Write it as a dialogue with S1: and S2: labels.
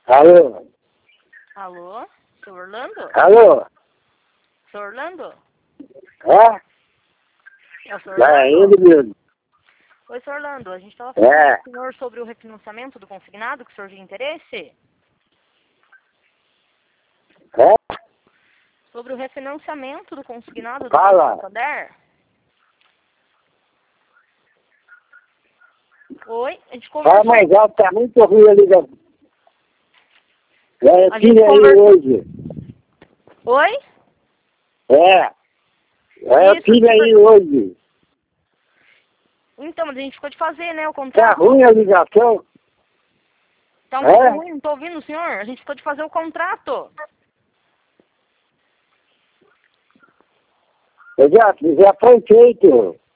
S1: Alô?
S2: Alô? Seu Orlando?
S1: Alô?
S2: Seu Orlando?
S1: É?
S2: É o seu
S1: Vai
S2: Orlando?
S1: indo mesmo.
S2: Oi, seu Orlando. A gente estava falando com o senhor sobre o refinanciamento do consignado, que o senhor tinha interesse?
S1: É?
S2: Sobre o refinanciamento do consignado do
S1: Fala.
S2: Banco Santander? Oi? A gente
S1: Fala
S2: conversou...
S1: mais alto, tá muito ruim a ligação. É,
S2: A gente
S1: filha aí
S2: conversou...
S1: hoje.
S2: Oi?
S1: É.
S2: Isso,
S1: Filha aí hoje.
S2: Então, mas a gente ficou de fazer, né, o
S1: Tá
S2: contrato.
S1: ruim a ligação?
S2: Tá um
S1: É?
S2: pouco ruim, não tô ouvindo o senhor? A gente ficou de fazer o contrato.
S1: Já foi feito.